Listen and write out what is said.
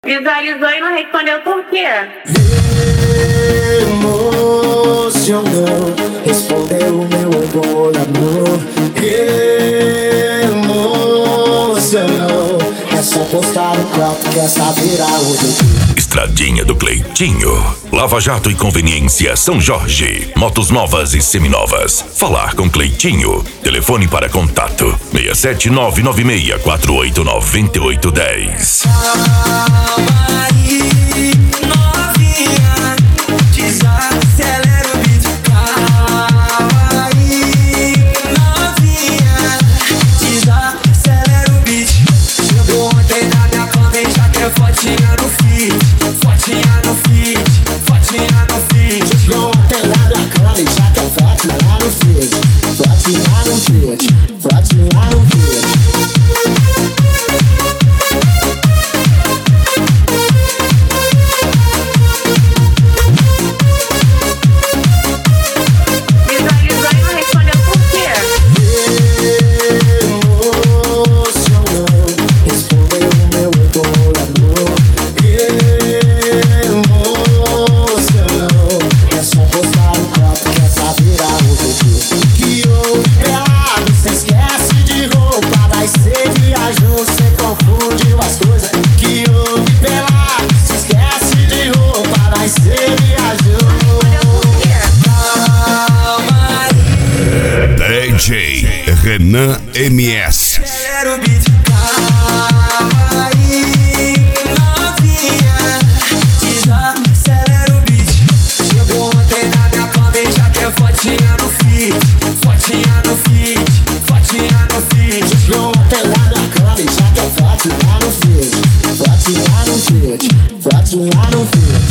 Visualizou e não respondeu por quê? Emocionou, respondeu o meu amor. Emocionou, é só postar um copo que essa vira o Estradinha do Cleitinho. Lava Jato e Conveniência São Jorge. Motos novas e seminovas. Falar com Cleitinho. Telefone para contato 67996489810. Fotinha no feed, fotinha no feed, fotinha no feed. Chegou ontem lá na cama e já quer fotinha no feed, fotinha no feed, fotinha no feed. Visualizou e não respondeu por quê? Emocionou, respondeu o meu amor. Emocionou, é só postar um copo que essa vira o que houve pelado, cê esquece de roupa, mas cê viajou, cê confundiu as coisas. Que houve pelado, cê esquece de roupa, mas cê viajou. DJ Renan MS. Acelera o beat, calma aí, novinha, desacelera o beat. Chegou ontem na minha cama e já quer fotinha no feed, fotinha no feed, fotinha no feed. Chegou ontem lá na cama e já quer fotinha no feed, fotinha no feed, fotinha no feed.